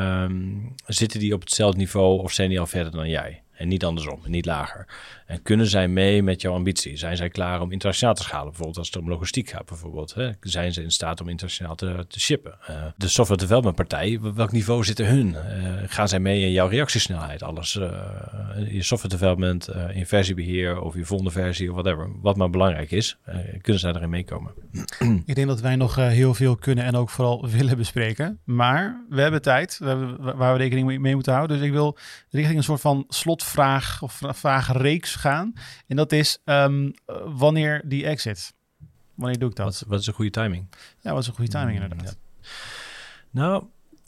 um, zitten die op hetzelfde niveau of zijn die al verder dan jij? En niet andersom, en niet lager. En kunnen zij mee met jouw ambitie? Zijn zij klaar om internationaal te schalen? Bijvoorbeeld als het om logistiek gaat bijvoorbeeld. Hè? Zijn ze in staat om internationaal te, te shippen? Uh, de software development partij, welk niveau zitten hun? Uh, gaan zij mee in jouw reactiesnelheid? Alles, uh, je software development, uh, in versiebeheer of je volgende versie of whatever. Wat maar belangrijk is, uh, kunnen zij daarin meekomen? Ik denk dat wij nog uh, heel veel kunnen en ook vooral willen bespreken. Maar we hebben tijd we hebben, waar we rekening mee moeten houden. Dus ik wil richting een soort van slotvraag of vragenreeks gaan. En dat is um, wanneer die exit. Wanneer doe ik dat? Wat, wat is een goede timing? Ja, wat is een goede timing mm, inderdaad? Ja. Nou,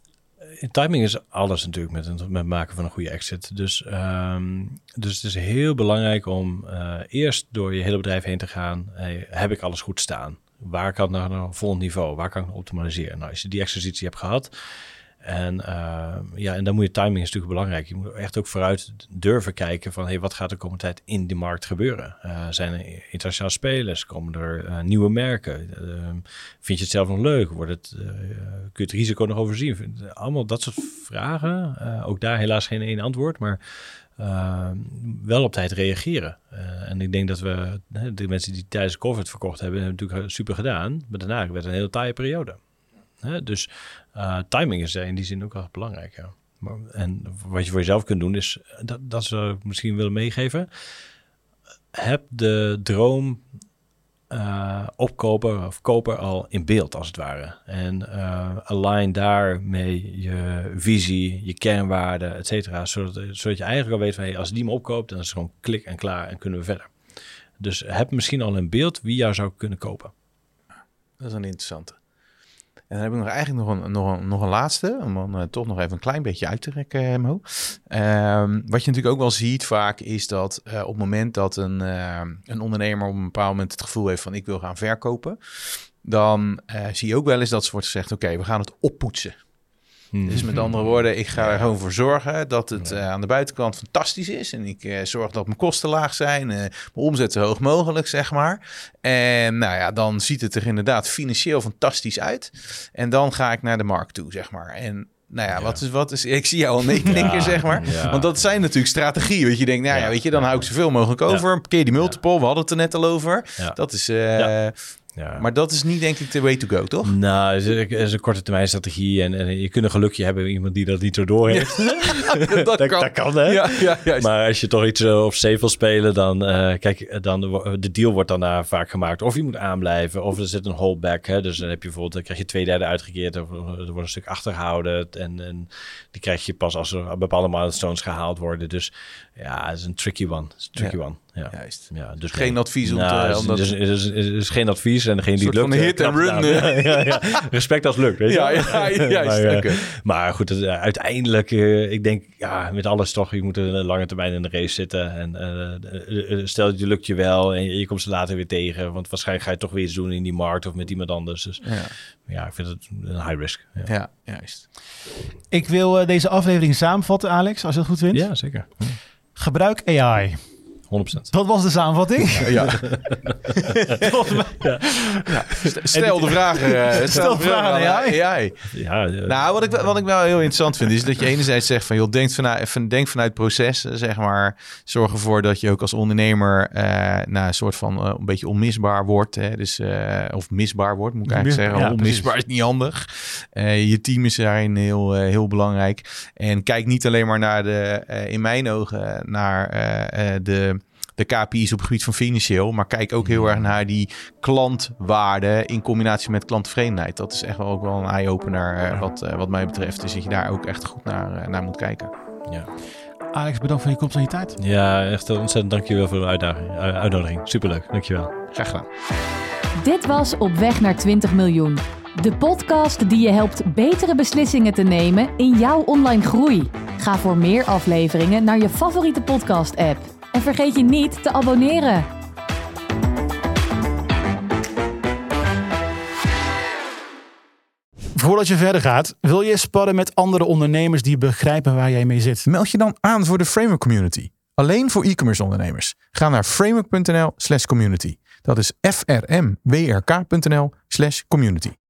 timing is alles natuurlijk met het met maken van een goede exit. Dus, um, dus het is heel belangrijk om uh, eerst door je hele bedrijf heen te gaan. Hey, heb ik alles goed staan? Waar kan ik naar een volgend niveau? Waar kan ik optimaliseren? Nou, als je die exercitie hebt gehad En, uh, ja, en dan moet je timing is natuurlijk belangrijk. Je moet echt ook vooruit durven kijken van hey, wat gaat de komende tijd in die markt gebeuren? Uh, zijn er internationale spelers? Komen er uh, nieuwe merken? Uh, vind je het zelf nog leuk? Wordt het, uh, kun je het risico nog overzien? Allemaal dat soort vragen. Uh, ook daar helaas geen één antwoord, maar uh, wel op tijd reageren. Uh, en ik denk dat we, de mensen die tijdens COVID verkocht hebben, hebben natuurlijk super gedaan. Maar daarna werd het een hele taaie periode. He, dus uh, timing is in die zin ook wel belangrijk. Ja. Maar, en wat je voor jezelf kunt doen is, dat, dat zou ik misschien willen meegeven. Heb de droom uh, opkoper of koper al in beeld als het ware. En uh, align daarmee je visie, je kernwaarden, et cetera. Zodat, zodat je eigenlijk al weet van hey, als die me opkoopt, dan is het gewoon klik en klaar en kunnen we verder. Dus heb misschien al in beeld wie jou zou kunnen kopen. Dat is een interessante. En dan heb ik nog eigenlijk nog een, nog een, nog een laatste, om dan uh, toch nog even een klein beetje uit te rekken, Mo. Um, wat je natuurlijk ook wel ziet vaak is dat uh, op het moment dat een, uh, een ondernemer op een bepaald moment het gevoel heeft van ik wil gaan verkopen, dan uh, zie je ook wel eens dat ze wordt gezegd, oké, okay, we gaan het oppoetsen. Hmm. Dus met andere woorden, ik ga er gewoon voor zorgen dat het uh, aan de buitenkant fantastisch is. En ik uh, zorg dat mijn kosten laag zijn, uh, mijn omzet zo hoog mogelijk, zeg maar. En nou ja, dan ziet het er inderdaad financieel fantastisch uit. En dan ga ik naar de markt toe, zeg maar. En nou ja, ja. Wat, is, wat is... Ik zie jou al nee knikken, ja, zeg maar. Ja. Want dat zijn natuurlijk strategieën. Weet je, denkt, nou ja, weet je, dan hou ik zoveel mogelijk over. Ja. Keer die multiple, ja. we hadden het er net al over. Ja. Dat is... Uh, ja. Ja. Maar dat is niet, denk ik, de way to go, toch? Nou, het is, is een korte termijn strategie. En, en je kunt een gelukje hebben iemand die dat niet zo door heeft. Ja, dat, dat, kan. dat kan, hè? Ja, ja, maar als je toch iets uh, op safe wil spelen, dan... Uh, kijk, dan de deal wordt daarna vaak gemaakt. Of je moet aanblijven, of er zit een holdback. Hè? Dus dan heb je bijvoorbeeld, dan krijg je twee derde uitgekeerd. Of er wordt een stuk achtergehouden. En, en die krijg je pas als er bepaalde milestones gehaald worden. Dus ja, het is een tricky one. Het is een tricky ja. one. Ja. Juist. Ja, dus geen nee. advies om nou, te... Omdat... Dus, dus, dus, dus, dus geen advies en degene die het lukt... Van hit and run. Ja, ja, ja. Respect als het lukt, weet je ja, ja, ja, juist. maar, uh, okay. maar goed, het, uh, uiteindelijk... Uh, ik denk, ja, met alles toch... Je moet een lange termijn in de race zitten. En uh, uh, stel dat je lukt je wel en je, je komt ze later weer tegen. Want waarschijnlijk ga je toch weer iets doen in die markt of met iemand anders. Dus ja, ja ik vind het een high risk. Ja, ja juist. Ik wil uh, deze aflevering samenvatten, Alex, als je dat goed vindt. Ja, zeker. Ja. Gebruik A I. honderd procent. Dat was de samenvatting. Ja. ja. ja. ja. Stel de vragen. Uh, stel, stel de vragen aan A I. A I. Ja, uh, nou, wat ik, wat ik wel heel interessant vind, is dat je enerzijds zegt van, joh, denk vanuit, denk vanuit proces, zeg maar. Zorg ervoor dat je ook als ondernemer uh, nou, een soort van uh, een beetje onmisbaar wordt. Hè? Dus, uh, of misbaar wordt, moet ik eigenlijk Mis, zeggen. Ja, onmisbaar precies. Is niet handig. Uh, je team is daarin heel, uh, heel belangrijk. En kijk niet alleen maar naar de, uh, in mijn ogen, naar uh, uh, de... de K P I's op het gebied van financieel. Maar kijk ook heel erg naar die klantwaarde in combinatie met klanttevredenheid. Dat is echt wel ook wel een eye-opener uh, wat, uh, wat mij betreft. Dus dat je daar ook echt goed naar, uh, naar moet kijken. Ja. Alex, bedankt voor je komst en je tijd. Ja, echt ontzettend dankjewel voor de uitdaging, uh, uitnodiging. Superleuk, dankjewel. Graag gedaan. Dit was Op weg naar twintig miljoen. De podcast die je helpt betere beslissingen te nemen in jouw online groei. Ga voor meer afleveringen naar je favoriete podcast-app. En vergeet je niet te abonneren. Voordat je verder gaat, wil je sparren met andere ondernemers die begrijpen waar jij mee zit? Meld je dan aan voor de Framework Community. Alleen voor e-commerce ondernemers. Ga naar framework punt n l slash community. Dat is f r m w r k punt n l slash community.